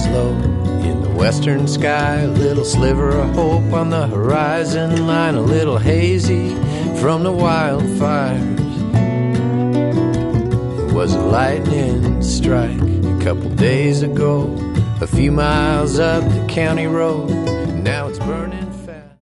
low in the western sky, a little sliver of hope on the horizon line, a little hazy from the wildfires. It was a lightning strike a couple days ago, a few miles up the county road. Now it's burning.